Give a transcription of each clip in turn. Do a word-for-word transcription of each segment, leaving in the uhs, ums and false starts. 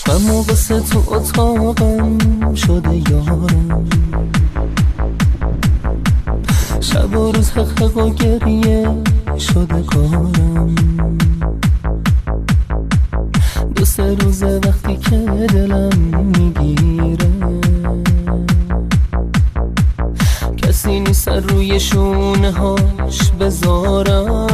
اما واسه تو اتاقم شده یارم، شب و روز حقق و گریه شده کارم. دو سه روزه وقتی که دلم میگیره کسی نیست روی شونه هاش بذارم.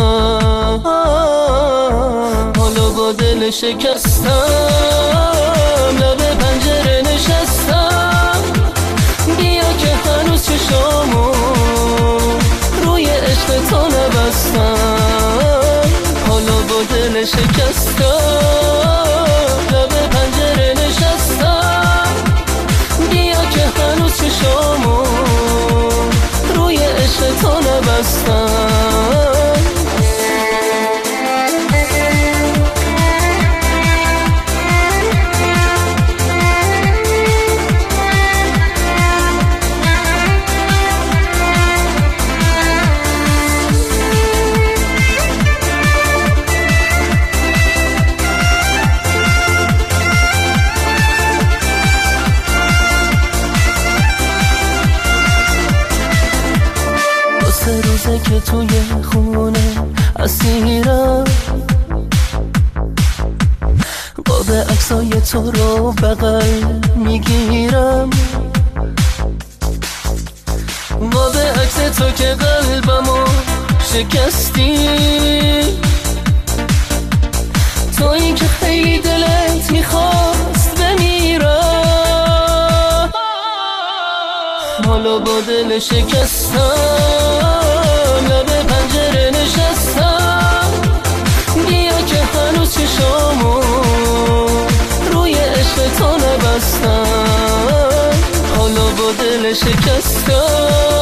حالا با دل شکستم لب پنجره نشستم، بیا که هنوز چشامو روی عشق تو نبستم. حالا با دل شکستم لب پنجره نشستم، بیا که هنوز چشامو روی عشق تو نبستم. سه روزه که توی خونه اسیرم، قاب عکسای تو رو بغل میگیرم، قاب عکس تو که قلبمو شکستی، تویی که خیلی دلت میخواست بمیرم. حالا با دل شکستم لب پنجره نشستم، بیا که هنوز چشامو روی عشق تو نبستم. حالا با دل شکستم